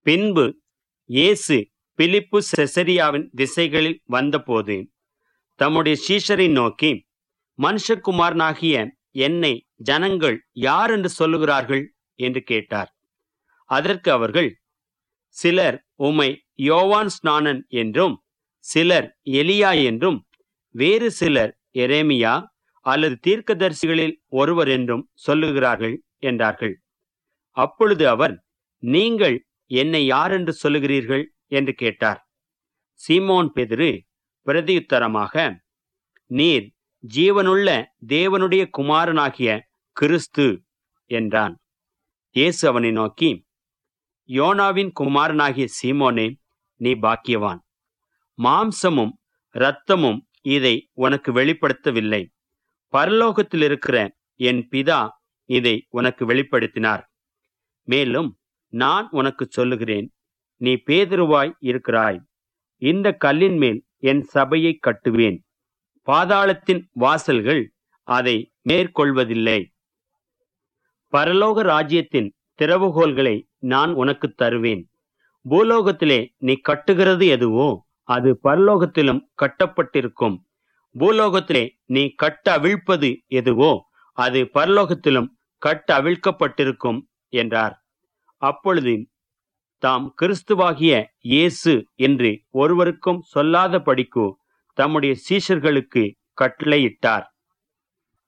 பின்பு இயேசு பிலிப்பு செசரியாவின் திசைகளில் வந்தபோது தம்முடைய சீஷரை நோக்கி, மனுஷகுமாரனாகிய என்னை ஜனங்கள் யார் என்று சொல்லுகிறார்கள் என்று கேட்டார். அதற்கு அவர்கள், சிலர் உம்மை யோவான் ஸ்நானன் என்றும், சிலர் எலியா என்றும், வேறு சிலர் எரேமியா அல்லது தீர்க்கதரிசிகளில் ஒருவர் என்றும் சொல்லுகிறார்கள் என்றார்கள். அப்பொழுது அவர், நீங்கள் என்னை யார் என்று சொல்லுகிறீர்கள் என்று கேட்டார். சீமோன் பேதுரு பிரதியுத்தரமாக, நீர் ஜீவனுள்ள தேவனுடைய குமாரனாகிய கிறிஸ்து என்றான். இயேசு அவனை நோக்கி, யோனாவின் குமாரனாகிய சீமோனே, நீ பாக்கியவான். மாம்சமும் இரத்தமும் இதை உனக்கு வெளிப்படுத்தவில்லை, பரலோகத்தில் இருக்கிற என் பிதா இதை உனக்கு வெளிப்படுத்தினார். மேலும் நான் உனக்கு சொல்லுகிறேன், நீ பேதுருவாய் இருக்கிறாய். இந்த கல்லின் மேல் என் சபையை கட்டுவேன், பாதாளத்தின் வாசல்கள் அதை மேற்கொள்வதில்லை. பரலோக ராஜ்யத்தின் திறவுகோல்களை நான் உனக்கு தருவேன். பூலோகத்திலே நீ கட்டுகிறது எதுவோ அது பரலோகத்திலும் கட்டப்பட்டிருக்கும், பூலோகத்திலே நீ கட்ட அவிழ்ப்பது எதுவோ அது பரலோகத்திலும் கட்ட அவிழ்க்கப்பட்டிருக்கும் என்றார். அப்பொழுது தாம் கிறிஸ்துவாகிய இயேசு என்று ஒருவருக்கும் சொல்லாதபடிக்கு தம்முடைய சீஷர்களுக்கு கட்டளையிட்டார்.